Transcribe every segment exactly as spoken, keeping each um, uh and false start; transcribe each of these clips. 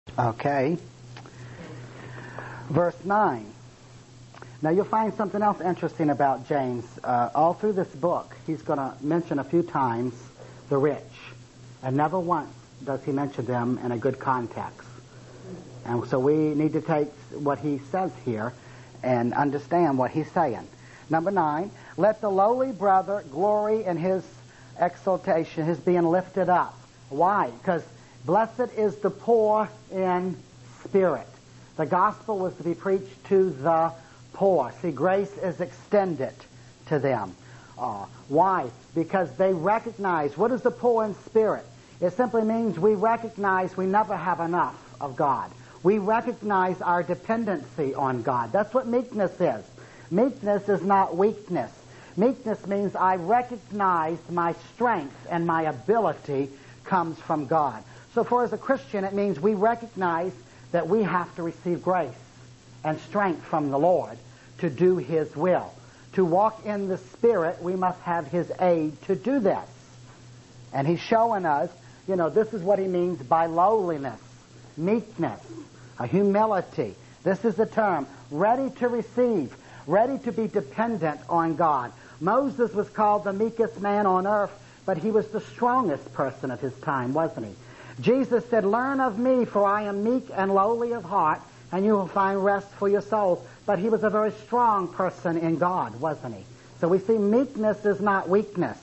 Okay. Verse nine. Now you'll find something else interesting about James. Uh, all through this book, he's going to mention a few times the rich. And never once does he mention them in a good context. And so we need to take what he says here and understand what he's saying. Number nine, let the lowly brother glory in his exaltation, his being lifted up. Why? Because blessed is the poor in spirit. The gospel was to be preached to the poor. See, grace is extended to them. Uh, why? Because they recognize, what is the poor in spirit? It simply means we recognize we never have enough of God. We recognize our dependency on God. That's what meekness is. Meekness is not weakness. Meekness means I recognize my strength and my ability comes from God. So for as a Christian, it means we recognize that we have to receive grace and strength from the Lord to do His will. To walk in the Spirit, we must have His aid to do this. And He's showing us, you know, this is what He means by lowliness, meekness, a humility. This is the term, ready to receive, ready to be dependent on God. Moses was called the meekest man on earth, but he was the strongest person of his time, wasn't he? Jesus said, learn of me, for I am meek and lowly of heart, and you will find rest for your souls. But he was a very strong person in God, wasn't he? So we see meekness is not weakness.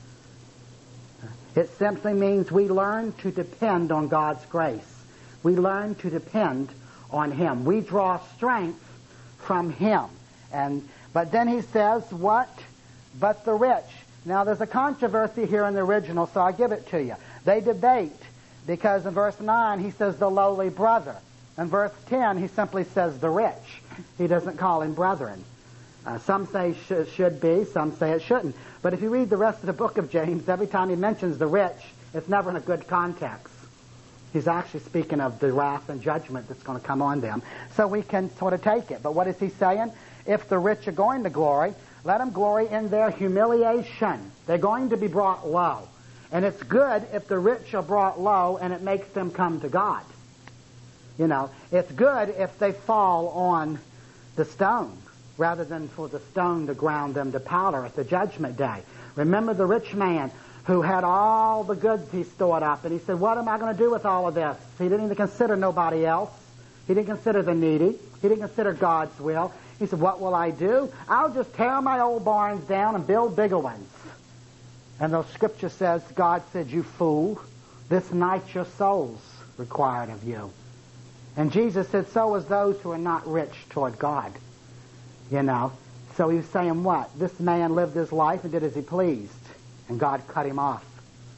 It simply means we learn to depend on God's grace. We learn to depend on Him. We draw strength from Him. And but then he says, what? But the rich. Now there's a controversy here in the original, so I'll give it to you. They debate, because in verse nine he says the lowly brother. In verse ten he simply says the rich. He doesn't call him brethren. Uh, some say sh- should be, some say it shouldn't. But if you read the rest of the book of James, every time he mentions the rich, it's never in a good context. He's actually speaking of the wrath and judgment that's going to come on them. So we can sort of take it. But what is he saying? If the rich are going to glory, let them glory in their humiliation. They're going to be brought low. And it's good if the rich are brought low and it makes them come to God. You know, it's good if they fall on the stone rather than for the stone to ground them to powder at the judgment day. Remember the rich man who had all the goods he stored up, and he said, what am I going to do with all of this? He didn't even consider nobody else. He didn't consider the needy. He didn't consider God's will. He said, what will I do? I'll just tear my old barns down and build bigger ones. And the scripture says, God said, you fool, this night your soul's required of you. And Jesus said, so is those who are not rich toward God. You know, so he was saying what? This man lived his life and did as he pleased, and God cut him off.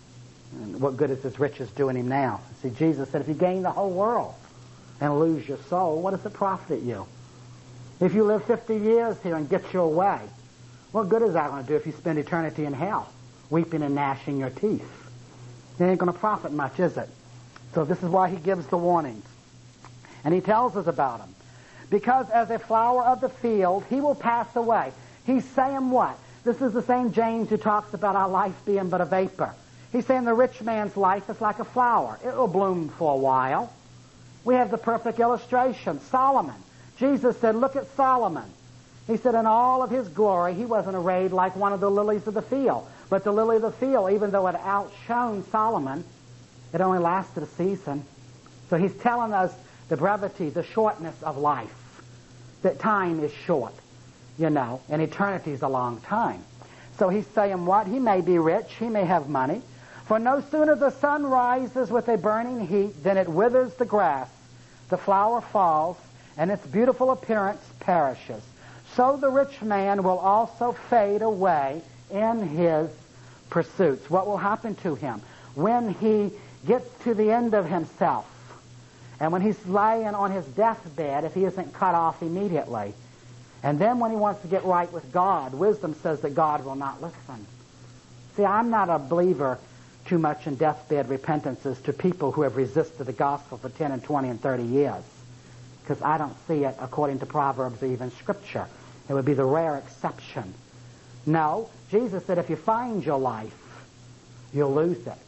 And what good is his riches doing him now? See, Jesus said, if you gain the whole world and lose your soul, what does it profit you? If you live fifty years here and get your way, what good is that going to do if you spend eternity in hell, weeping and gnashing your teeth? It ain't going to profit much, is it? So this is why he gives the warnings. And he tells us about them. Because as a flower of the field, he will pass away. He's saying what? This is the same James who talks about our life being but a vapor. He's saying the rich man's life is like a flower. It will bloom for a while. We have the perfect illustration. Solomon. Jesus said, look at Solomon. He said in all of his glory, he wasn't arrayed like one of the lilies of the field. But the lily of the field, even though it outshone Solomon, it only lasted a season. So he's telling us the brevity, the shortness of life. That time is short, you know, and eternity is a long time. So he's saying what? He may be rich, he may have money. For no sooner the sun rises with a burning heat than it withers the grass, the flower falls, and its beautiful appearance perishes. So the rich man will also fade away in his pursuits. What will happen to him? When he gets to the end of himself, and when he's lying on his deathbed, if he isn't cut off immediately, and then when he wants to get right with God, wisdom says that God will not listen. See, I'm not a believer too much in deathbed repentances to people who have resisted the gospel for ten and twenty and thirty years, because I don't see it according to Proverbs or even Scripture. It would be the rare exception. No, Jesus said if you find your life, you'll lose it.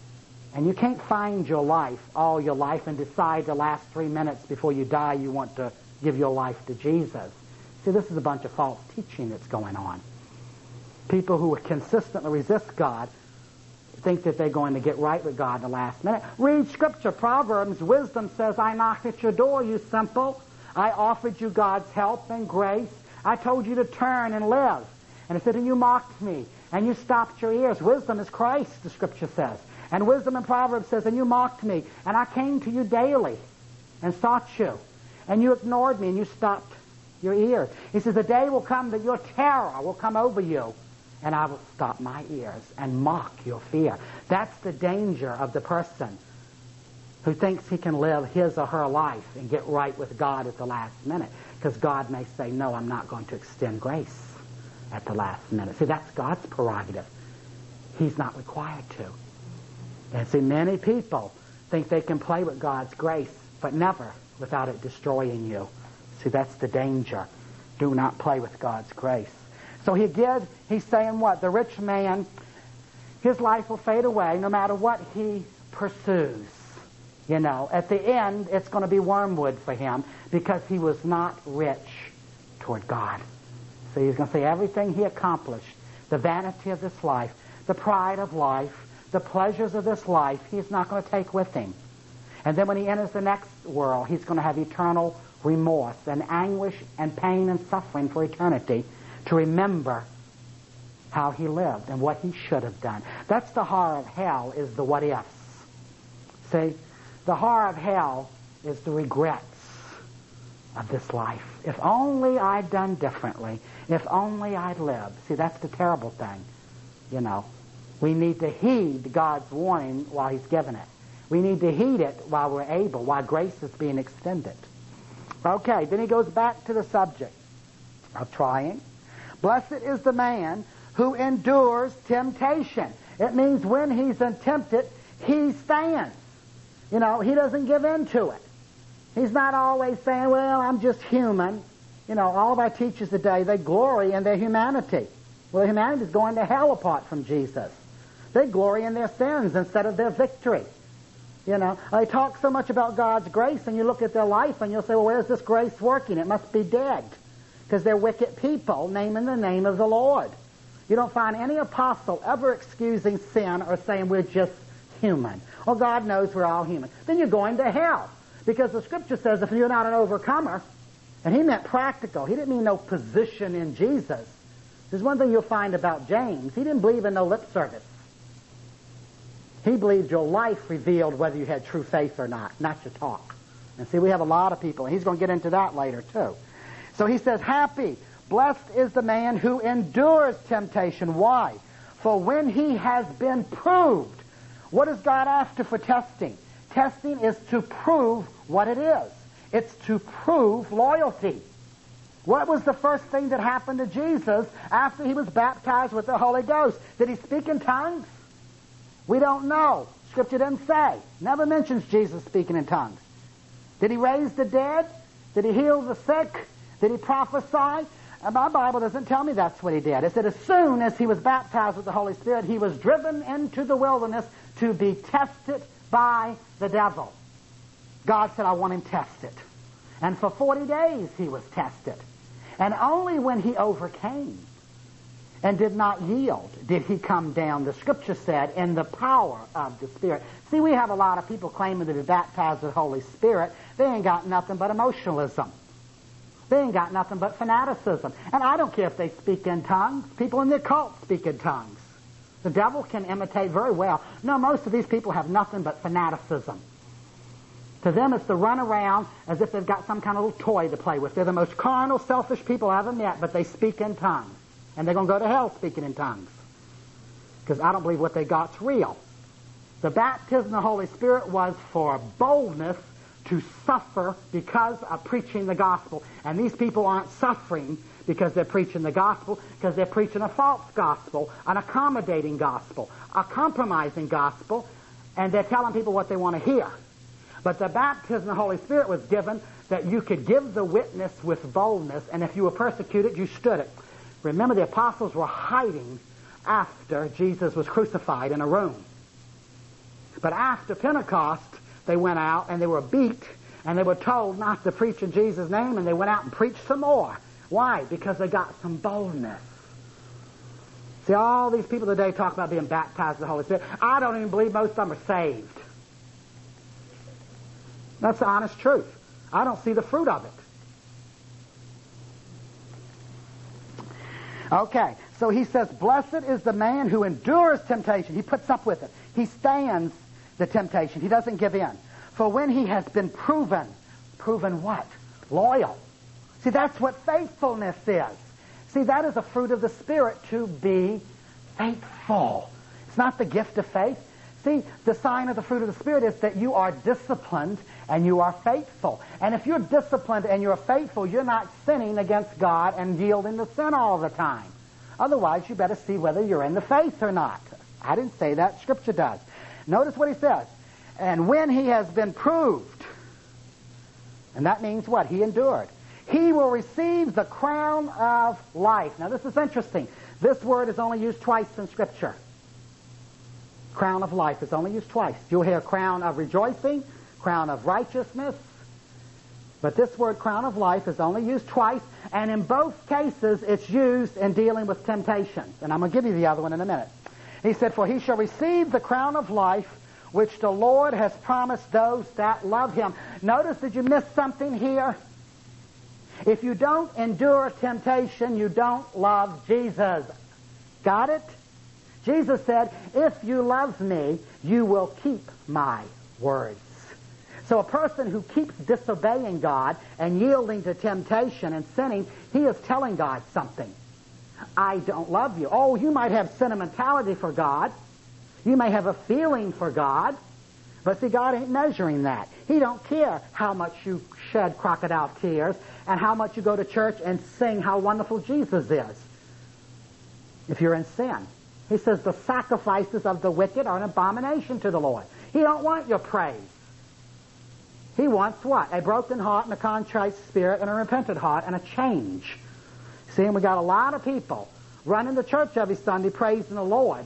And you can't find your life, all your life, and decide the last three minutes before you die you want to give your life to Jesus. See, this is a bunch of false teaching that's going on. People who consistently resist God think that they're going to get right with God in the last minute. Read Scripture. Proverbs, wisdom says, I knocked at your door, you simple. I offered you God's help and grace. I told you to turn and live. And it said, and you mocked me, and you stopped your ears. Wisdom is Christ, the Scripture says. And wisdom in Proverbs says, and you mocked me, and I came to you daily and sought you. And you ignored me, and you stopped your ears. He says, the day will come that your terror will come over you, and I will stop my ears and mock your fear. That's the danger of the person who thinks he can live his or her life and get right with God at the last minute. Because God may say, no, I'm not going to extend grace at the last minute. See, that's God's prerogative. He's not required to. And see, many people think they can play with God's grace, but never without it destroying you. See, that's the danger. Do not play with God's grace. So he gives, he's saying what? The rich man, his life will fade away no matter what he pursues. You know, at the end, it's going to be wormwood for him because he was not rich toward God. So he's going to say everything he accomplished, the vanity of this life, the pride of life, the pleasures of this life, he's not going to take with him. And then when he enters the next world, he's going to have eternal remorse and anguish and pain and suffering for eternity to remember how he lived and what he should have done. That's the horror of hell, is the what ifs. See, the horror of hell is the regrets of this life. If only I'd done differently. If only I'd lived. See, that's the terrible thing. You know, we need to heed God's warning while he's given it. We need to heed it while we're able, while grace is being extended. Okay, then he goes back to the subject of trying. Blessed is the man who endures temptation. It means when he's tempted, he stands. You know, he doesn't give in to it. He's not always saying, well, I'm just human. You know, all of our teachers today, they glory in their humanity. Well, humanity is going to hell apart from Jesus. They glory in their sins instead of their victory. You know, they talk so much about God's grace, and you look at their life and you'll say, well, where's this grace working? It must be dead. Because they're wicked people naming the name of the Lord. You don't find any apostle ever excusing sin or saying we're just human. Well, God knows we're all human. Then you're going to hell. Because the Scripture says if you're not an overcomer, and he meant practical. He didn't mean no position in Jesus. There's one thing you'll find about James. He didn't believe in no lip service. He believed your life revealed whether you had true faith or not, not your talk. And see, we have a lot of people, and he's going to get into that later too. So he says, happy, blessed is the man who endures temptation. Why? For when he has been proved. What is God after for testing? Testing is to prove what it is. It's to prove loyalty. What was the first thing that happened to Jesus after he was baptized with the Holy Ghost? Did he speak in tongues? We don't know. Scripture doesn't say. Never mentions Jesus speaking in tongues. Did he raise the dead? Did he heal the sick? Did he prophesy? And my Bible doesn't tell me that's what he did. It said as soon as he was baptized with the Holy Spirit, he was driven into the wilderness to be tested by the devil. God said, I want him tested. And for forty days he was tested. And only when he overcame and did not yield did he come down, the Scripture said, in the power of the Spirit. See, we have a lot of people claiming to be baptized with the Holy Spirit. They ain't got nothing but emotionalism. They ain't got nothing but fanaticism. And I don't care if they speak in tongues. People in the occult speak in tongues. The devil can imitate very well. No, most of these people have nothing but fanaticism. To them, it's to run around as if they've got some kind of little toy to play with. They're the most carnal, selfish people I've ever met, but they speak in tongues. And they're going to go to hell speaking in tongues. Because I don't believe what they got's real. The baptism of the Holy Spirit was for boldness to suffer because of preaching the gospel. And these people aren't suffering because they're preaching the gospel, because they're preaching a false gospel, an accommodating gospel, a compromising gospel, and they're telling people what they want to hear. But the baptism of the Holy Spirit was given that you could give the witness with boldness, and if you were persecuted, you stood it. Remember, the apostles were hiding after Jesus was crucified in a room. But after Pentecost, they went out and they were beat and they were told not to preach in Jesus' name, and they went out and preached some more. Why? Because they got some boldness. See, all these people today talk about being baptized in the Holy Spirit. I don't even believe most of them are saved. That's the honest truth. I don't see the fruit of it. Okay, so he says, blessed is the man who endures temptation. He puts up with it. He stands the temptation. He doesn't give in. For when he has been proven, proven what? Loyal. See, that's what faithfulness is. See, that is a fruit of the Spirit, to be faithful. It's not the gift of faith. See, the sign of the fruit of the Spirit is that you are disciplined and you are faithful. And if you're disciplined and you're faithful, you're not sinning against God and yielding to sin all the time. Otherwise, you better see whether you're in the faith or not. I didn't say that. Scripture does. Notice what he says. And when he has been proved, and that means what? He endured. He will receive the crown of life. Now, this is interesting. This word is only used twice in Scripture. Crown of life is only used twice. You'll hear crown of rejoicing, crown of righteousness. But this word crown of life is only used twice, and in both cases it's used in dealing with temptation. And I'm going to give you the other one in a minute. He said, for he shall receive the crown of life which the Lord has promised those that love him. Notice, did you miss something here? If you don't endure temptation, you don't love Jesus. Got it? Jesus said, if you love me, you will keep my words. So a person who keeps disobeying God and yielding to temptation and sinning, he is telling God something. I don't love you. Oh, you might have sentimentality for God. You may have a feeling for God. But see, God ain't measuring that. He don't care how much you shed crocodile tears and how much you go to church and sing how wonderful Jesus is. If you're in sin. He says the sacrifices of the wicked are an abomination to the Lord. He don't want your praise. He wants what? A broken heart and a contrite spirit and a repentant heart and a change. See, and we got a lot of people running to church every Sunday praising the Lord.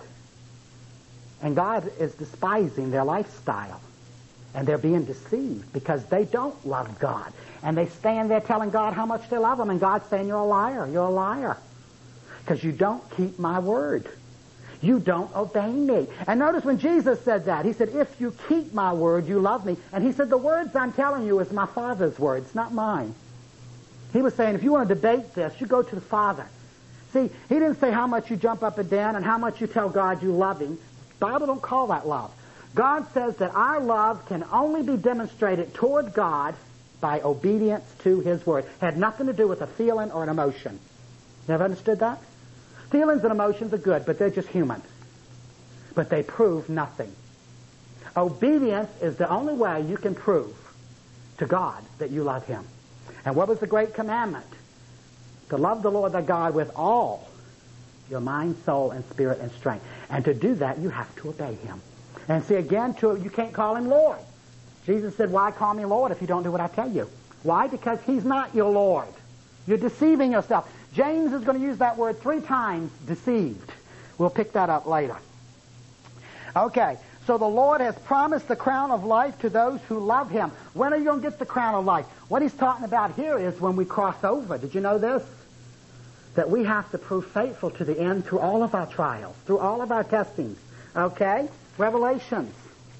And God is despising their lifestyle. And they're being deceived because they don't love God. And they stand there telling God how much they love him. And God's saying, you're a liar, you're a liar. Because you don't keep my word. You don't obey me. And notice when Jesus said that, he said, if you keep my word, you love me. And he said, the words I'm telling you is my Father's words, not mine. He was saying, if you want to debate this, you go to the Father. See, he didn't say how much you jump up and down and how much you tell God you love him. The Bible don't call that love. God says that our love can only be demonstrated toward God by obedience to his word. It had nothing to do with a feeling or an emotion. You ever understood that? Feelings and emotions are good, but they're just human. But they prove nothing. Obedience is the only way you can prove to God that you love him. And what was the great commandment? To love the Lord thy God with all your mind, soul, and spirit and strength. And to do that, you have to obey him. And see, again, to, you can't call him Lord. Jesus said, why call me Lord if you don't do what I tell you? Why? Because he's not your Lord. You're deceiving yourself. James is going to use that word three times, deceived. We'll pick that up later. Okay, so the Lord has promised the crown of life to those who love him. When are you going to get the crown of life? What he's talking about here is when we cross over. Did you know this? That we have to prove faithful to the end through all of our trials, through all of our testings. Okay? Revelations.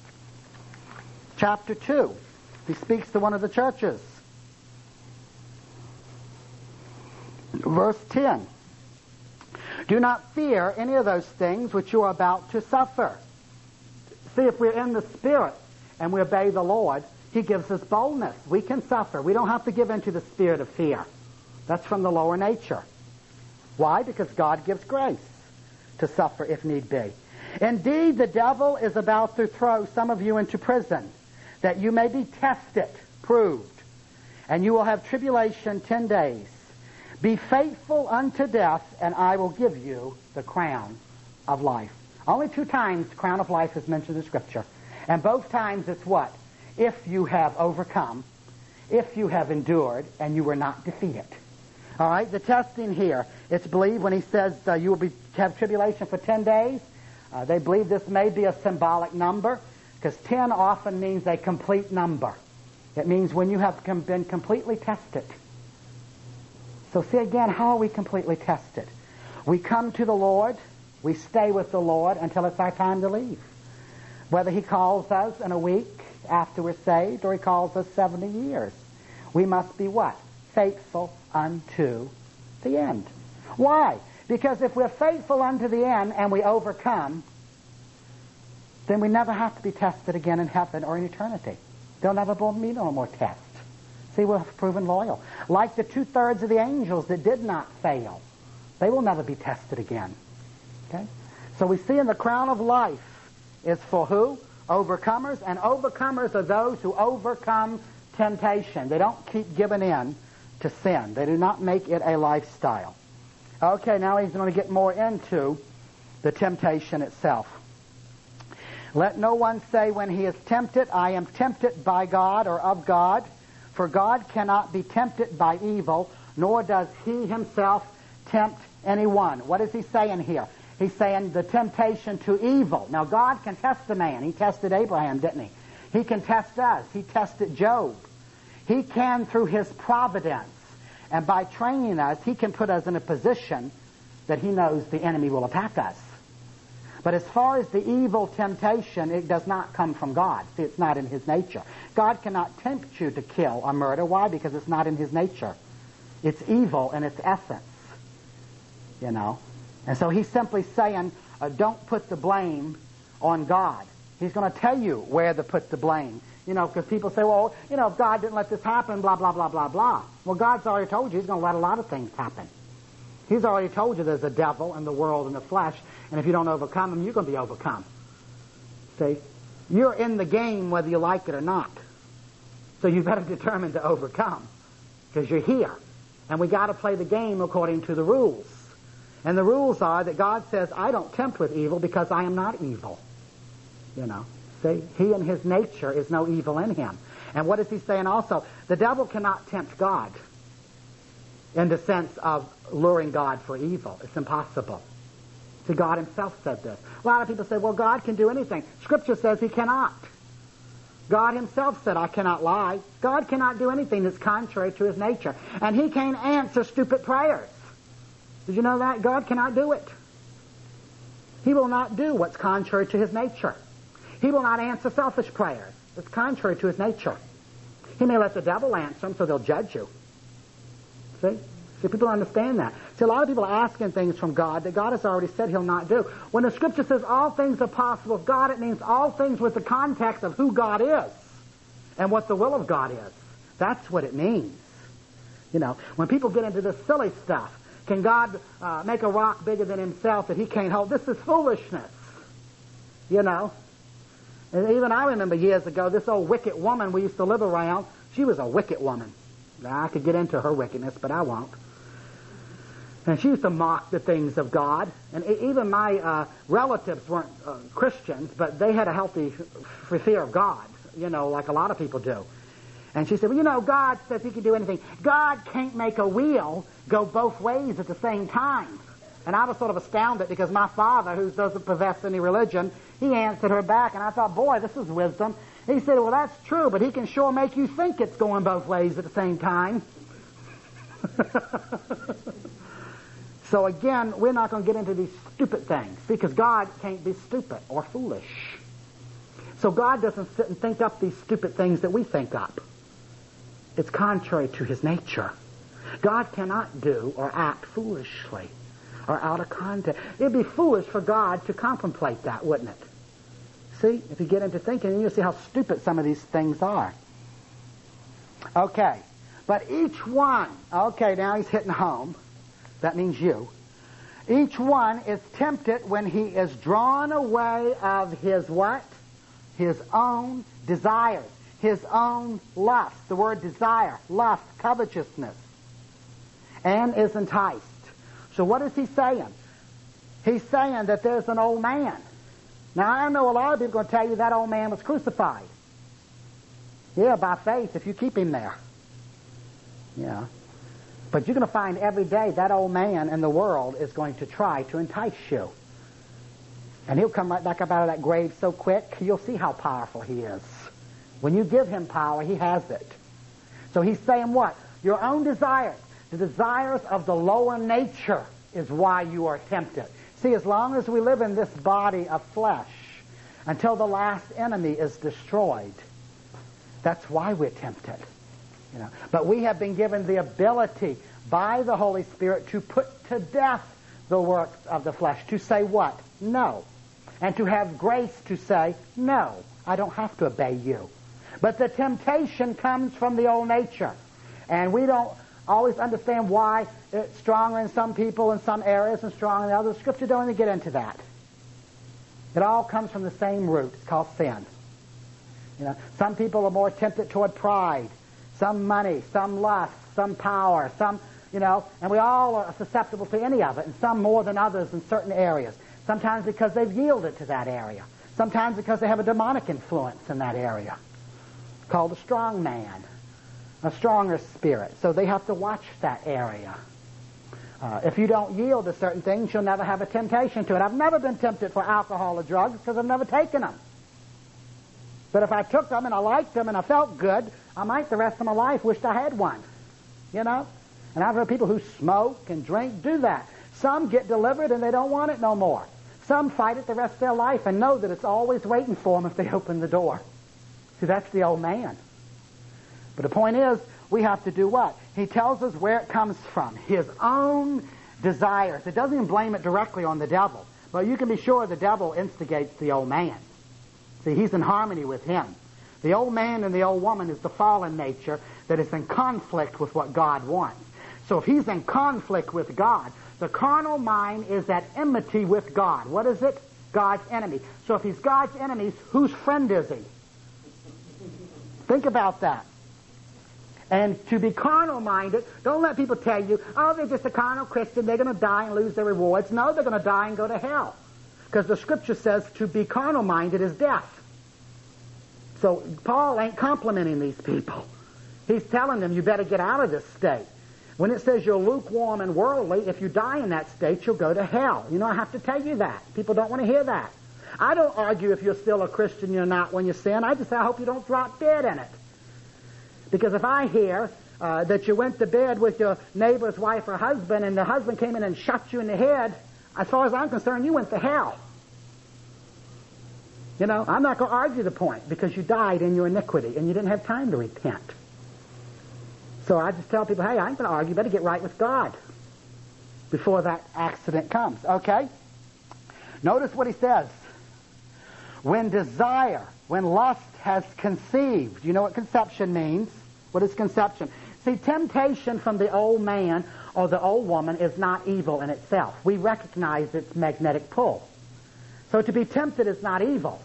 Chapter two. He speaks to one of the churches. Verse ten. Do not fear any of those things which you are about to suffer. See, if we're in the Spirit and we obey the Lord, he gives us boldness. We can suffer. We don't have to give in to the spirit of fear. That's from the lower nature. Why? Because God gives grace to suffer if need be. Indeed, the devil is about to throw some of you into prison, that you may be tested, proved, and you will have tribulation ten days. Be faithful unto death, and I will give you the crown of life. Only two times the crown of life is mentioned in Scripture. And both times it's what? If you have overcome, if you have endured, and you were not defeated. All right, the testing here, it's believed when he says uh, you will be have tribulation for ten days. Uh, they believe this may be a symbolic number because ten often means a complete number. It means when you have com- been completely tested. So see again, how are we completely tested? We come to the Lord, we stay with the Lord until it's our time to leave. Whether He calls us in a week after we're saved or He calls us seventy years. We must be what? Faithful unto the end. Why? Because if we're faithful unto the end and we overcome, then we never have to be tested again in heaven or in eternity. There'll never be no more tests. See, we're proven loyal. Like the two-thirds of the angels that did not fail. They will never be tested again. Okay? So we see in the crown of life is for who? Overcomers. And overcomers are those who overcome temptation. They don't keep giving in to sin. They do not make it a lifestyle. Okay, now he's going to get more into the temptation itself. Let no one say when he is tempted, I am tempted by God or of God. For God cannot be tempted by evil, nor does He Himself tempt anyone. What is He saying here? He's saying the temptation to evil. Now, God can test a man. He tested Abraham, didn't He? He can test us. He tested Job. He can through His providence. And by training us, He can put us in a position that He knows the enemy will attack us. But as far as the evil temptation, it does not come from God. See, it's not in His nature. God cannot tempt you to kill or murder. Why? Because it's not in His nature. It's evil in its essence. You know? And so He's simply saying, uh, don't put the blame on God. He's going to tell you where to put the blame. You know, because people say, well, you know, if God didn't let this happen, blah, blah, blah, blah, blah. Well, God's already told you He's going to let a lot of things happen. He's already told you there's a devil in the world and the flesh, and if you don't overcome him, you're going to be overcome. See? You're in the game whether you like it or not. So you better determine to overcome, because you're here. And we got to play the game according to the rules. And the rules are that God says, I don't tempt with evil because I am not evil. You know? See? He in His nature is no evil in Him. And what is He saying also? The devil cannot tempt God in the sense of luring God for evil. It's impossible. See, God Himself said this. A lot of people say, well, God can do anything. Scripture says He cannot. God Himself said, I cannot lie. God cannot do anything that's contrary to His nature. And He can't answer stupid prayers. Did you know that? God cannot do it. He will not do what's contrary to His nature. He will not answer selfish prayers. It's contrary to His nature. He may let the devil answer them so they'll judge you. See? See, people understand that. See, a lot of people are asking things from God that God has already said He'll not do. When the Scripture says all things are possible with God, it means all things with the context of who God is and what the will of God is. That's what it means. You know, when people get into this silly stuff, can God uh, make a rock bigger than Himself that He can't hold? This is foolishness. You know? And even I remember years ago, this old wicked woman we used to live around, she was a wicked woman. Now, I could get into her wickedness, but I won't. And she used to mock the things of God. And even my uh, relatives weren't uh, Christians, but they had a healthy f- fear of God, you know, like a lot of people do. And she said, well, you know, God says He can do anything. God can't make a wheel go both ways at the same time. And I was sort of astounded because my father, who doesn't possess any religion, he answered her back. And I thought, boy, this is wisdom. He said, well, that's true, but He can sure make you think it's going both ways at the same time. So again, we're not going to get into these stupid things because God can't be stupid or foolish. So God doesn't sit and think up these stupid things that we think up. It's contrary to His nature. God cannot do or act foolishly or out of context. It'd be foolish for God to contemplate that, wouldn't it? See, if you get into thinking, you'll see how stupid some of these things are. Okay, but each one, okay, now he's hitting home. That means you. Each one is tempted when he is drawn away of his what? His own desires, his own lust. The word desire, lust, covetousness, and is enticed. So what is he saying? He's saying that there's an old man. Now, I know a lot of people are going to tell you that old man was crucified. Yeah, by faith, if you keep him there. Yeah. But you're going to find every day that old man in the world is going to try to entice you. And he'll come right back up out of that grave so quick, you'll see how powerful he is. When you give him power, he has it. So he's saying what? Your own desires, the desires of the lower nature is why you are tempted. See, as long as we live in this body of flesh, until the last enemy is destroyed, that's why we're tempted. You know, but we have been given the ability by the Holy Spirit to put to death the works of the flesh, to say what? No. And to have grace to say, no, I don't have to obey you. But the temptation comes from the old nature. And we don't always understand why it's stronger in some people in some areas and stronger in others. Scripture don't even get into that. It all comes from the same root. It's called sin. You know, some people are more tempted toward pride, some money, some lust, some power, some, you know, and we all are susceptible to any of it, and some more than others in certain areas. Sometimes because they've yielded to that area. Sometimes because they have a demonic influence in that area, called a strong man, a stronger spirit. So they have to watch that area. Uh, if you don't yield to certain things, you'll never have a temptation to it. I've never been tempted for alcohol or drugs because I've never taken them. But if I took them and I liked them and I felt good, I might the rest of my life wished I had one. You know? And I've heard people who smoke and drink do that. Some get delivered and they don't want it no more. Some fight it the rest of their life and know that it's always waiting for them if they open the door. See, that's the old man. But the point is, we have to do what? He tells us where it comes from. His own desires. It doesn't even blame it directly on the devil. But you can be sure the devil instigates the old man. See, he's in harmony with him. The old man and the old woman is the fallen nature that is in conflict with what God wants. So if he's in conflict with God, the carnal mind is at enmity with God. What is it? God's enemy. So if he's God's enemy, whose friend is he? Think about that. And to be carnal-minded, don't let people tell you, oh, they're just a carnal Christian, they're going to die and lose their rewards. No, they're going to die and go to hell. Because the Scripture says to be carnal-minded is death. So Paul ain't complimenting these people. He's telling them, you better get out of this state. When it says you're lukewarm and worldly, if you die in that state, you'll go to hell. You know, I have to tell you that. People don't want to hear that. I don't argue if you're still a Christian, you're not when you sin. I just say, I hope you don't drop dead in it. Because if I hear uh, that you went to bed with your neighbor's wife or husband and the husband came in and shot you in the head, as far as I'm concerned, you went to hell. You know, I'm not going to argue the point because you died in your iniquity and you didn't have time to repent. So I just tell people, hey, I ain't going to argue. You better get right with God before that accident comes. Okay? Notice what he says. When desire, when lust has conceived. You know what conception means? What is conception? See, temptation from the old man or the old woman is not evil in itself. We recognize its magnetic pull. So to be tempted is not evil.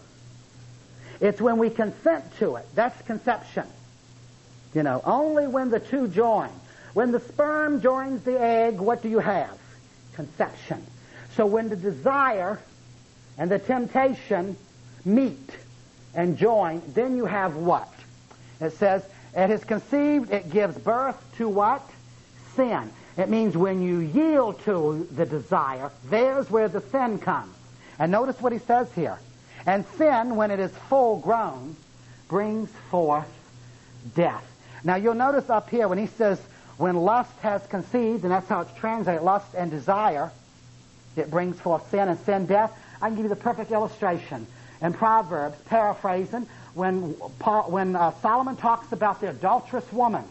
It's when we consent to it. That's conception. You know, only when the two join. When the sperm joins the egg, what do you have? Conception. So when the desire and the temptation meet and join, then you have what? It says, it is conceived, it gives birth to what? Sin. It means when you yield to the desire, there's where the sin comes. And notice what he says here. And sin, when it is full grown, brings forth death. Now you'll notice up here when he says, when lust has conceived, and that's how it's translated, lust and desire, it brings forth sin, and sin death. I can give you the perfect illustration. In Proverbs, paraphrasing, when, Paul, when uh, Solomon talks about the adulterous woman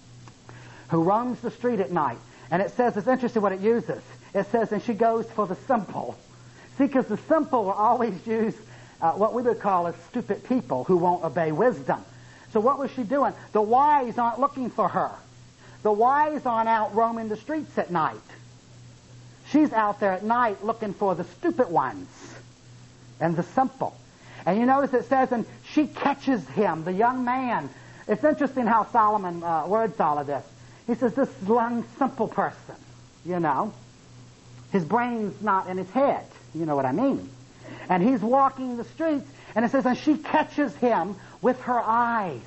who roams the street at night, and it says, it's interesting what it uses. It says, and she goes for the simple. See, because the simple will always use uh, what we would call as stupid people who won't obey wisdom. So what was she doing? The wise aren't looking for her. The wise aren't out roaming the streets at night. She's out there at night looking for the stupid ones and the simple. And you notice it says, and she catches him, the young man. It's interesting how Solomon uh, words all of this. He says, this young, simple person, you know. His brain's not in his head. You know what I mean. And he's walking the streets, and it says, and she catches him with her eyes.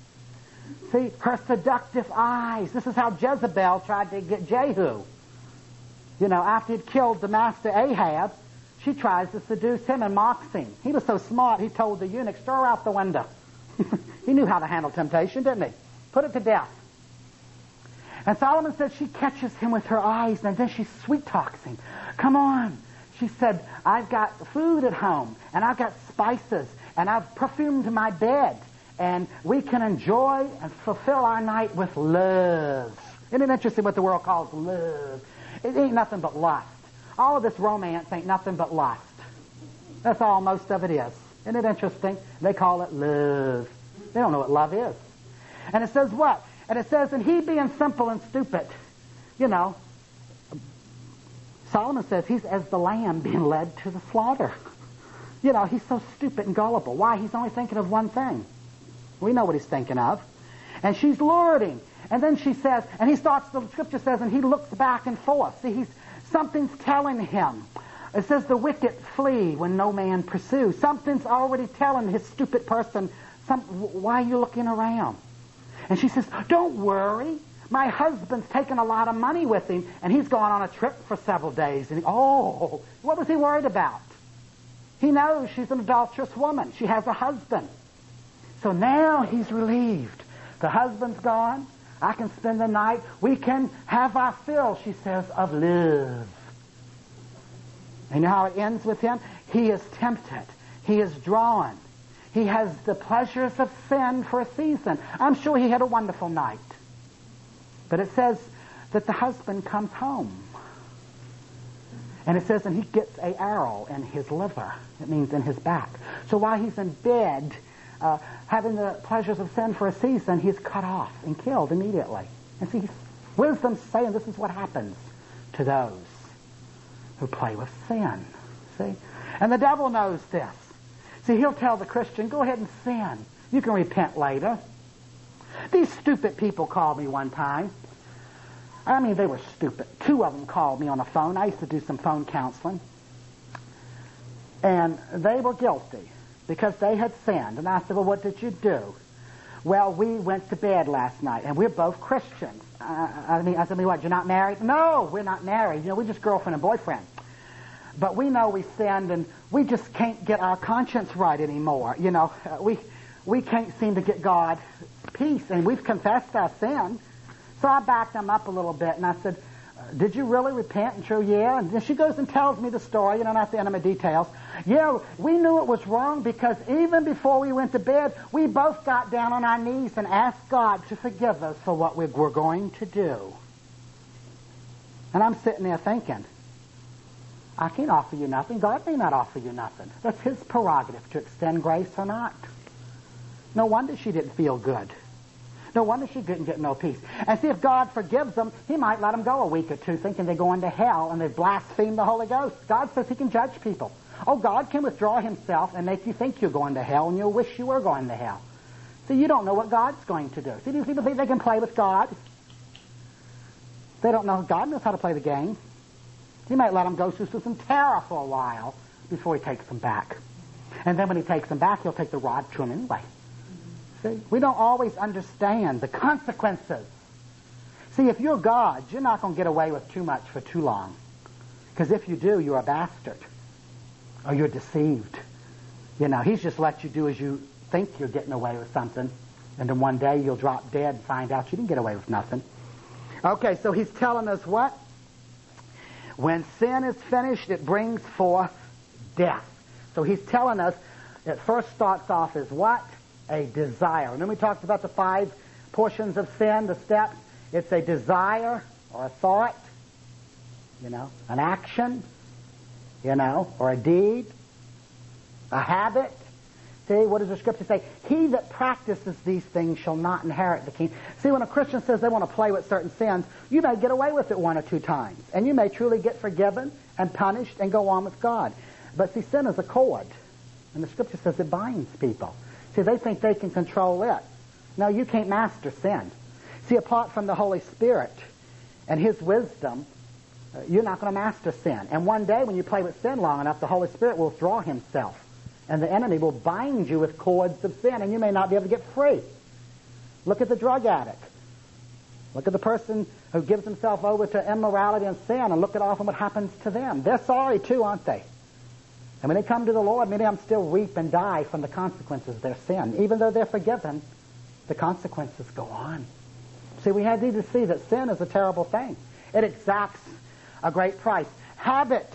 See, her seductive eyes. This is how Jezebel tried to get Jehu. You know, after he'd killed the master Ahab, she tries to seduce him and mocks him. He was so smart, he told the eunuch, throw her out the window. He knew how to handle temptation, didn't he? Put it to death. And Solomon said she catches him with her eyes, and then she sweet-talks him. Come on. She said, I've got food at home, and I've got spices, and I've perfumed my bed, and we can enjoy and fulfill our night with love. Isn't it interesting what the world calls love? It ain't nothing but lust. All of this romance ain't nothing but lust. That's all most of it is. Isn't it interesting? They call it love. They don't know what love is. And it says what? And it says, and he being simple and stupid, you know, Solomon says he's as the lamb being led to the slaughter. You know, he's so stupid and gullible. Why? He's only thinking of one thing. We know what he's thinking of. And she's lured him. And then she says, and he starts, the scripture says, and he looks back and forth. See, he's, something's telling him. It says the wicked flee when no man pursues. Something's already telling his stupid person, some, why are you looking around? And she says, don't worry. My husband's taken a lot of money with him, and he's gone on a trip for several days. And he, oh, what was he worried about? He knows she's an adulterous woman. She has a husband. So now he's relieved. The husband's gone. I can spend the night. We can have our fill, she says, of love. And you know how it ends with him? He is tempted. He is drawn. He has the pleasures of sin for a season. I'm sure he had a wonderful night. But it says that the husband comes home. And it says, and he gets an arrow in his liver. It means in his back. So while he's in bed, uh, having the pleasures of sin for a season, he's cut off and killed immediately. And see, wisdom's saying this is what happens to those who play with sin. See? And the devil knows this. See, he'll tell the Christian, go ahead and sin. You can repent later. These stupid people called me one time. I mean, they were stupid. Two of them called me on the phone. I used to do some phone counseling. And they were guilty because they had sinned. And I said, well, what did you do? Well, we went to bed last night, and we're both Christians. Uh, I mean, I said, what, you're not married? No, we're not married. You know, we're just girlfriend and boyfriend. But we know we sinned, and we just can't get our conscience right anymore. You know, uh, we we can't seem to get God peace, and we've confessed our sin. So I backed them up a little bit, and I said, did you really repent? And true, yeah. And then she goes and tells me the story, you know, not the intimate details. Yeah, we knew it was wrong because even before we went to bed, we both got down on our knees and asked God to forgive us for what we were going to do. And I'm sitting there thinking, I can't offer you nothing. God may not offer you nothing. That's his prerogative to extend grace or not. No wonder she didn't feel good. No wonder she didn't get no peace. And see, if God forgives them, he might let them go a week or two thinking they're going to hell and they've blasphemed the Holy Ghost. God says he can judge people. Oh, God can withdraw himself and make you think you're going to hell and you'll wish you were going to hell. See, you don't know what God's going to do. See, these people think they can play with God. They don't know. God knows how to play the game. He might let them go through some terror for a while before he takes them back. And then when he takes them back, he'll take the rod to them anyway. See? We don't always understand the consequences. See, if you're God, you're not going to get away with too much for too long. Because if you do, you're a bastard. Or you're deceived. You know, he's just let you do as you think you're getting away with something. And then one day you'll drop dead and find out you didn't get away with nothing. Okay, so he's telling us what? When sin is finished, it brings forth death. So he's telling us, it first starts off as what? A desire. And then we talked about the five portions of sin, the steps. It's a desire or a thought, you know, an action, you know, or a deed, a habit. See, what does the scripture say? He that practices these things shall not inherit the kingdom. See, when a Christian says they want to play with certain sins, you may get away with it one or two times. And you may truly get forgiven and punished and go on with God. But see, sin is a cord. And the scripture says it binds people. See, they think they can control it. No, you can't master sin. See, apart from the Holy Spirit and his wisdom, uh, you're not going to master sin. And one day when you play with sin long enough, the Holy Spirit will withdraw himself. And the enemy will bind you with cords of sin, and you may not be able to get free. Look at the drug addict. Look at the person who gives himself over to immorality and sin, and look at often what happens to them. They're sorry too, aren't they? And when they come to the Lord, many of them still weep and die from the consequences of their sin. Even though they're forgiven, the consequences go on. See, we had need to see that sin is a terrible thing. It exacts a great price. Habit.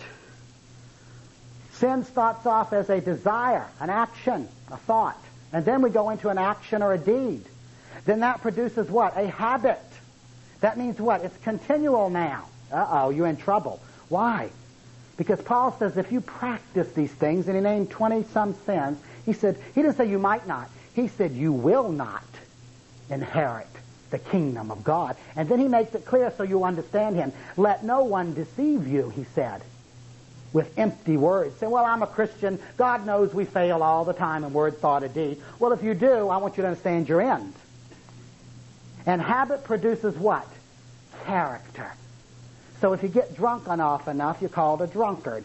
Sin starts off as a desire, an action, a thought. And then we go into an action or a deed. Then that produces what? A habit. That means what? It's continual now. Uh-oh, you're in trouble. Why? Because Paul says if you practice these things, and he named twenty-some sins, he said, he didn't say you might not. He said you will not inherit the kingdom of God. And then he makes it clear so you understand him. Let no one deceive you, he said, with empty words. Say, well, I'm a Christian. God knows we fail all the time in word, thought, or deed. Well, if you do, I want you to understand your end. And habit produces what? Character. So if you get drunk enough enough, you're called a drunkard.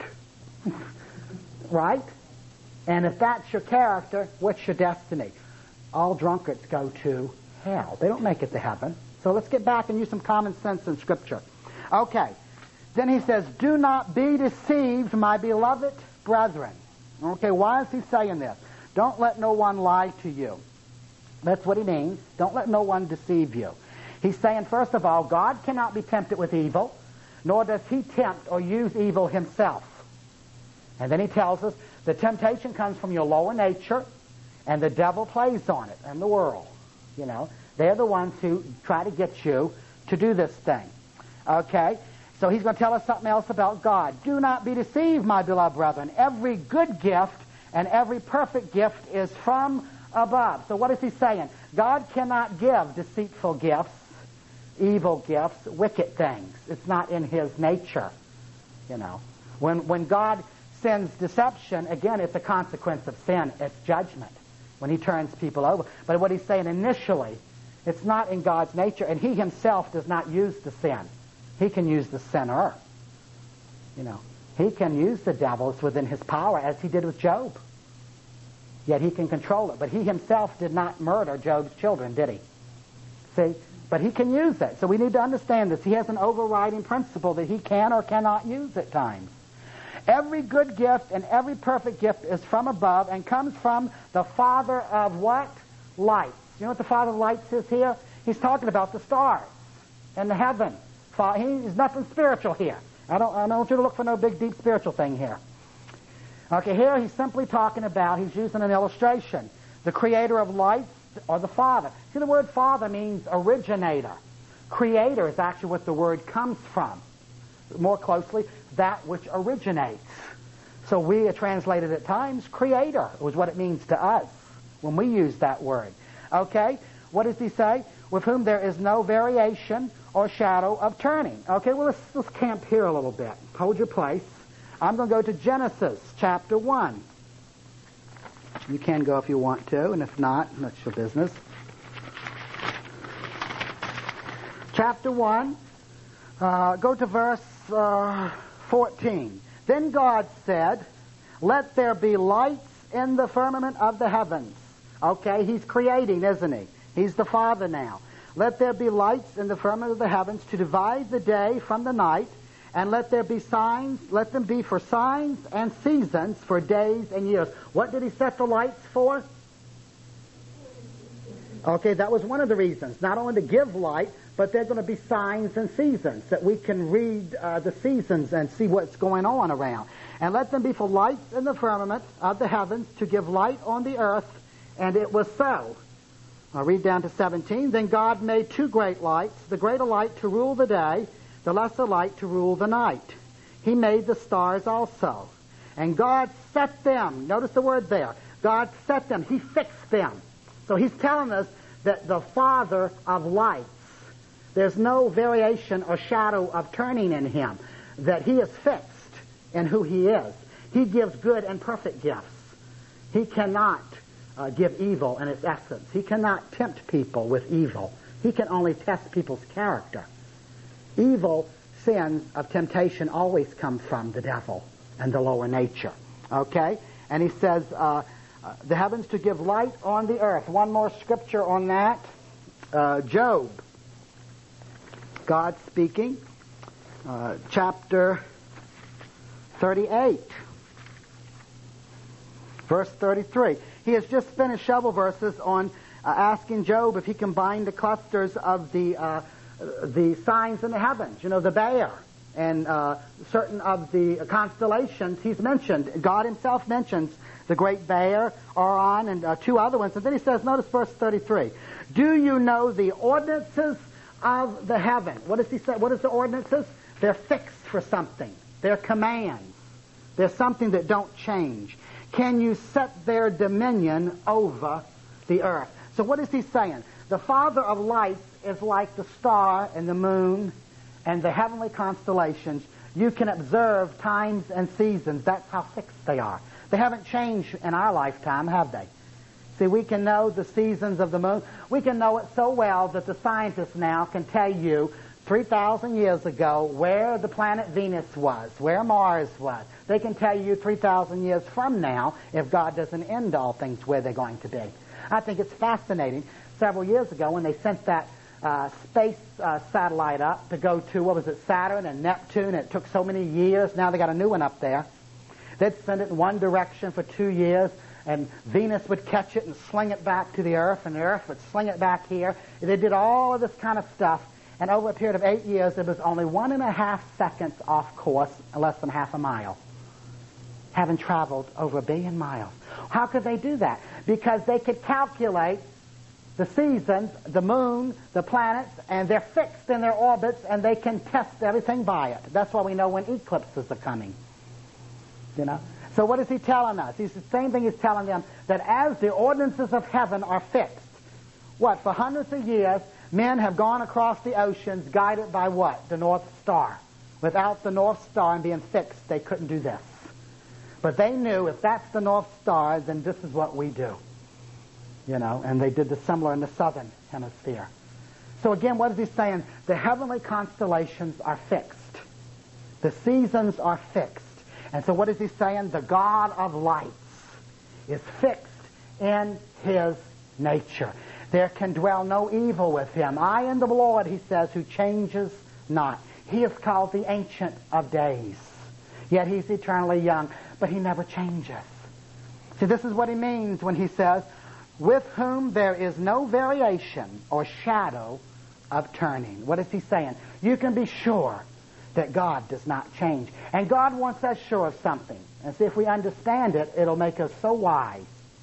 Right? And if that's your character, what's your destiny? All drunkards go to hell. They don't make it to heaven. So let's get back and use some common sense in Scripture. Okay. Then he says, do not be deceived, my beloved brethren. Okay, why is he saying this? Don't let no one lie to you. That's what he means. Don't let no one deceive you. He's saying, first of all, God cannot be tempted with evil, nor does he tempt or use evil himself. And then he tells us the temptation comes from your lower nature, and the devil plays on it, and the world. You know, they're the ones who try to get you to do this thing. Okay? So he's going to tell us something else about God. Do not be deceived, my beloved brethren. Every good gift and every perfect gift is from above. So what is he saying? God cannot give deceitful gifts, evil gifts, wicked things. It's not in his nature. You know, when when God sends deception, again, it's a consequence of sin. It's judgment when he turns people over. But what he's saying initially, it's not in God's nature, and he himself does not use the sin. He can use the sinner. You know, he can use the devil. It's within his power, as he did with Job. Yet he can control it. But he himself did not murder Job's children, did he? See? But he can use it. So we need to understand this. He has an overriding principle that he can or cannot use at times. Every good gift and every perfect gift is from above and comes from the Father of what? Lights. You know what the Father of lights is here? He's talking about the stars and the heaven. He's nothing spiritual here. I don't, I don't want you to look for no big, deep spiritual thing here. Okay, here he's simply talking about, he's using an illustration. The creator of lights or the Father. See, the word Father means originator. Creator is actually what the word comes from. More closely, that which originates. So we are translated at times, creator was what it means to us when we use that word. Okay, what does he say? With whom there is no variation or shadow of turning. Okay, well, let's, let's camp here a little bit. Hold your place. I'm going to go to Genesis chapter one. You can go if you want to, and if not, that's your business. Chapter one, uh, go to verse uh, fourteen. Then God said, let there be lights in the firmament of the heavens. Okay, he's creating, isn't he? He's the Father now. Let there be lights in the firmament of the heavens to divide the day from the night, and let there be signs, let them be for signs and seasons, for days and years. What did he set the lights for? Okay, that was one of the reasons. Not only to give light, but they're going to be signs and seasons, that we can read uh, the seasons and see what's going on around. And let them be for lights in the firmament of the heavens, to give light on the earth, and it was so. I'll read down to seventeen. Then God made two great lights, the greater light to rule the day, the lesser light to rule the night. He made the stars also. And God set them. Notice the word there. God set them. He fixed them. So he's telling us that the Father of lights, there's no variation or shadow of turning in him, that he is fixed in who he is. He gives good and perfect gifts. He cannot uh, give evil in its essence. He cannot tempt people with evil. He can only test people's character. Evil sins of temptation always come from the devil and the lower nature. Okay? And he says, uh, uh, the heavens to give light on the earth. One more scripture on that. Uh, Job. God speaking. Uh, chapter thirty-eight. Verse thirty-three. He has just finished several verses on uh, asking Job if he can bind the clusters of the uh, the signs in the heavens. You know, the bear and uh, certain of the constellations he's mentioned. God himself mentions the great bear, Orion, and uh, two other ones. And then he says, notice verse thirty-three. Do you know the ordinances of the heaven? What does he say? What is the ordinances? They're fixed for something. They're commands. They're something that don't change. Can you set their dominion over the earth? So what is he saying? The Father of lights is like the star and the moon and the heavenly constellations. You can observe times and seasons. That's how fixed they are. They haven't changed in our lifetime, have they? See, we can know the seasons of the moon. We can know it so well that the scientists now can tell you three thousand years ago where the planet Venus was, where Mars was. They can tell you three thousand years from now, if God doesn't end all things, where they're going to be. I think it's fascinating. Several years ago when they sent that uh, space uh, satellite up to go to, what was it, Saturn and Neptune, it took so many years. Now they got a new one up there. They'd send it in one direction for two years, and Venus would catch it and sling it back to the Earth, and the Earth would sling it back here. They did all of this kind of stuff, and over a period of eight years, it was only one and a half seconds off course, less than half a mile, having traveled over a billion miles. How could they do that? Because they could calculate the seasons, the moon, the planets, and they're fixed in their orbits, and they can test everything by it. That's why we know when eclipses are coming. You know? So what is he telling us? He's the same thing he's telling them, that as the ordinances of heaven are fixed, what, for hundreds of years, men have gone across the oceans guided by what? The North Star. Without the North Star and being fixed, they couldn't do this. But they knew if that's the North Star, then this is what we do. You know, and they did the similar in the southern hemisphere. So again, what is he saying? The heavenly constellations are fixed. The seasons are fixed. And so what is he saying? The God of lights is fixed in his nature. There can dwell no evil with him. I am the Lord, he says, who changes not. He is called the Ancient of Days. Yet he's eternally young, but he never changes. See, this is what he means when he says, with whom there is no variation or shadow of turning. What is he saying? You can be sure that God does not change. And God wants us sure of something. And see, if we understand it, it'll make us so wise.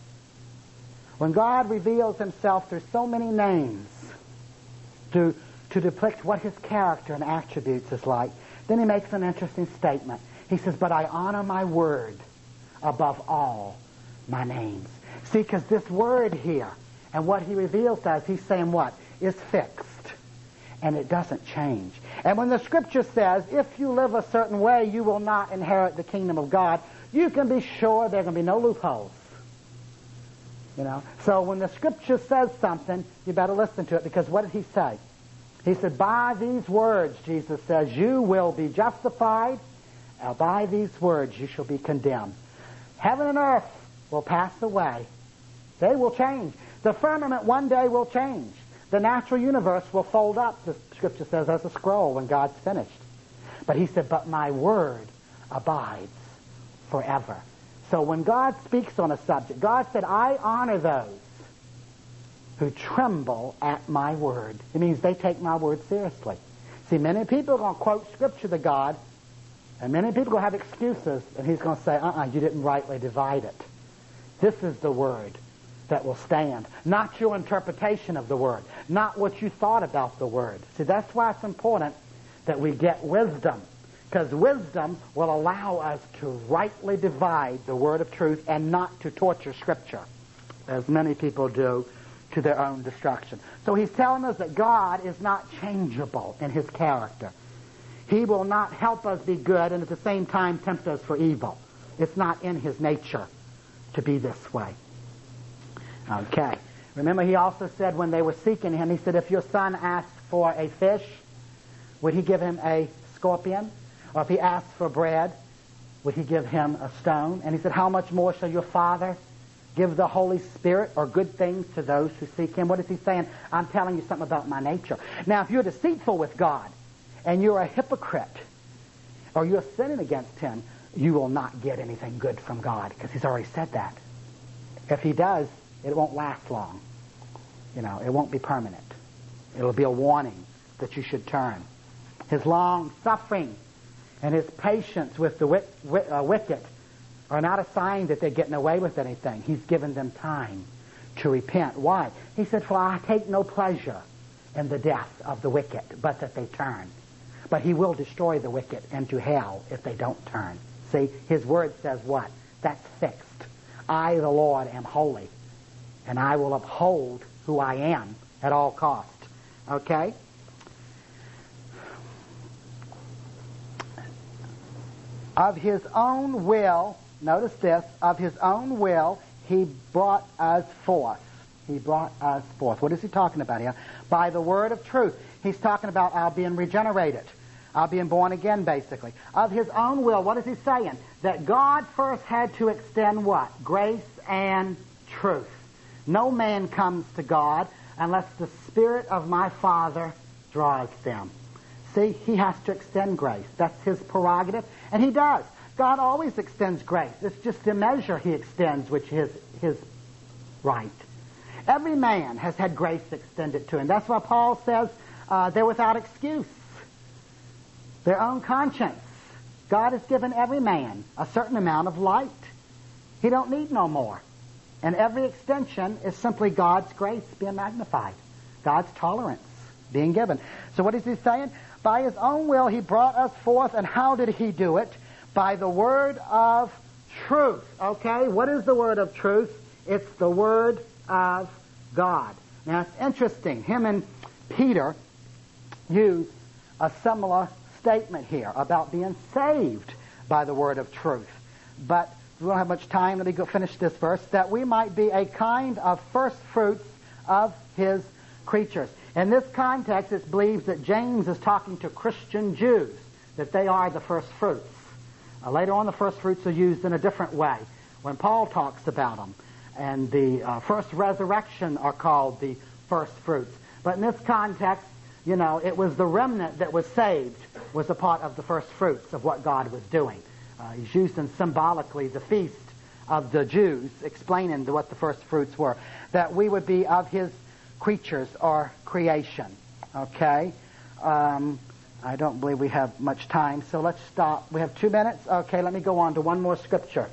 When God reveals himself through so many names to, to depict what his character and attributes is like, then he makes an interesting statement. He says, but I honor my word above all my names. See, because this word here and what he reveals to us, he's saying what? Is fixed. And it doesn't change. And when the scripture says, if you live a certain way, you will not inherit the kingdom of God, you can be sure there can be no loopholes. You know? So when the scripture says something, you better listen to it, because what did he say? He said, by these words, Jesus says, you will be justified, and by these words you shall be condemned. Heaven and earth will pass away. They will change. The firmament one day will change. The natural universe will fold up, the scripture says, as a scroll when God's finished. But he said, but my word abides forever. So when God speaks on a subject, God said, I honor those who tremble at my word. It means they take my word seriously. See, many people are going to quote scripture to God, and many people are going to have excuses, and he's going to say, uh-uh, you didn't rightly divide it. This is the word that will stand. Not your interpretation of the word. Not what you thought about the word. See, that's why it's important that we get wisdom. Because wisdom will allow us to rightly divide the word of truth and not to torture Scripture, as many people do, to their own destruction. So he's telling us that God is not changeable in his character. He will not help us be good and at the same time tempt us for evil. It's not in his nature to be this way. Okay. Remember, he also said when they were seeking him, he said, if your son asked for a fish, would he give him a scorpion? Or if he asked for bread, would he give him a stone? And he said, how much more shall your Father give the Holy Spirit or good things to those who seek him? What is he saying? I'm telling you something about my nature. Now, if you're deceitful with God and you're a hypocrite or you're sinning against him, you will not get anything good from God, because he's already said that. If he does, it won't last long. You know, it won't be permanent. It'll be a warning that you should turn. His long suffering and his patience with the wick, wick, uh, wicked are not a sign that they're getting away with anything. He's given them time to repent. Why? He said, for I take no pleasure in the death of the wicked, but that they turn. But he will destroy the wicked into hell if they don't turn. See, his word says what? That's fixed. I, the Lord, am holy, and I will uphold who I am at all cost. Okay? Of his own will, notice this, of his own will, he brought us forth. He brought us forth. What is he talking about here? By the word of truth. He's talking about our being regenerated, our being born again, basically. Of his own will, what is he saying? That God first had to extend what? Grace and truth. No man comes to God unless the Spirit of my Father draws them. See, he has to extend grace. That's his prerogative, and he does. God always extends grace. It's just the measure he extends, which is his right. Every man has had grace extended to him. That's why Paul says uh, they're without excuse. Their own conscience. God has given every man a certain amount of light. He don't need no more. And every extension is simply God's grace being magnified. God's tolerance being given. So what is he saying? By his own will he brought us forth, and how did he do it? By the word of truth. Okay? What is the word of truth? It's the word of God. Now it's interesting. Him and Peter use a similar statement here about being saved by the word of truth. But we don't have much time. Let me go finish this verse. That we might be a kind of first fruits of his creatures. In this context, it believes that James is talking to Christian Jews, that they are the first fruits. Uh, later on, the first fruits are used in a different way when Paul talks about them. And the uh, first resurrection are called the first fruits. But in this context, you know, it was the remnant that was saved was a part of the first fruits of what God was doing. Uh, he's using symbolically the feast of the Jews, explaining what the first fruits were, that we would be of his creatures or creation. Okay? Um, I don't believe we have much time, so let's stop. We have two minutes? Okay, let me go on to one more scripture.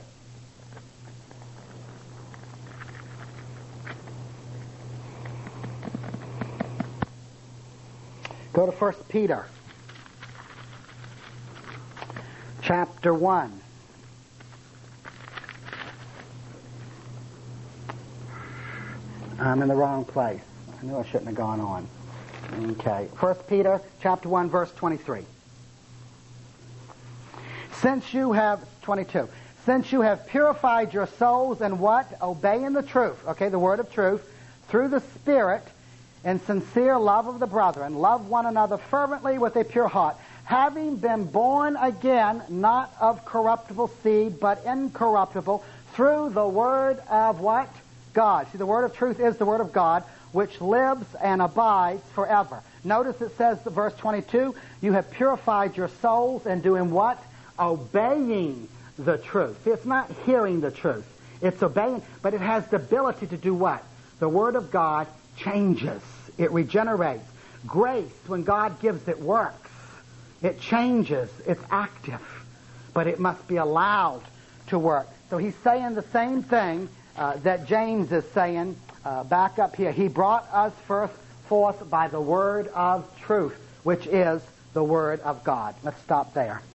Go to First Peter, chapter one. I'm in the wrong place. I knew I shouldn't have gone on. Okay. First Peter, chapter one, verse twenty-three. Since you have, twenty-two, since you have purified your souls and what? Obeying the truth, okay, the word of truth, through the Spirit, in sincere love of the brethren, love one another fervently with a pure heart, having been born again, not of corruptible seed, but incorruptible, through the word of what? God. See, the word of truth is the word of God, which lives and abides forever. Notice it says, verse twenty-two, you have purified your souls and doing what? Obeying the truth. See, it's not hearing the truth. It's obeying, but it has the ability to do what? The word of God changes. It regenerates. Grace, when God gives it, works. It changes. It's active. But it must be allowed to work. So he's saying the same thing uh, that James is saying uh, back up here. He brought us first forth by the word of truth, which is the word of God. Let's stop there.